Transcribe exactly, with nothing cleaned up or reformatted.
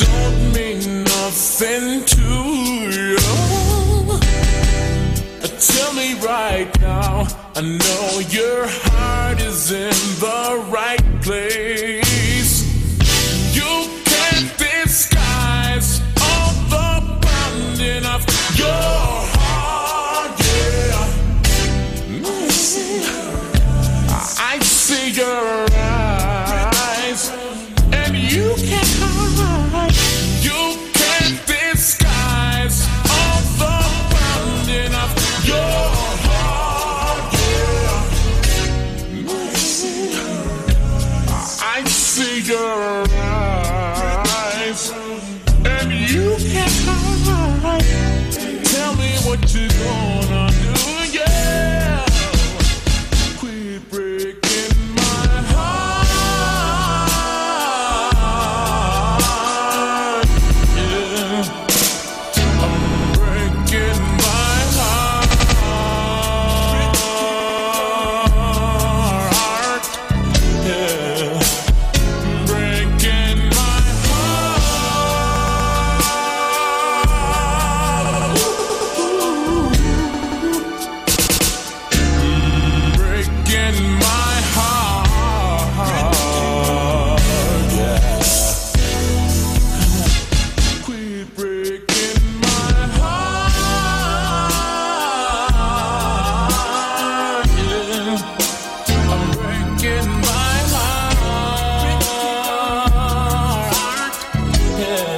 don't mean nothing to you. Tell me right now, I know your heart is in the right place. You can't disguise all the pounding of your heart, yeah. I see your eyes, and you can't hide. You can't disguise all the pounding of your heart, yeah. I see your eyes, and you can't hide. Tell me what you gonna do, yeah. Quit breaking my heart, yeah. I'm breaking my heart, yeah. Breaking my heart, breaking my heart, yeah. Quit breaking my heart, yeah. I'm breaking my heart, yeah.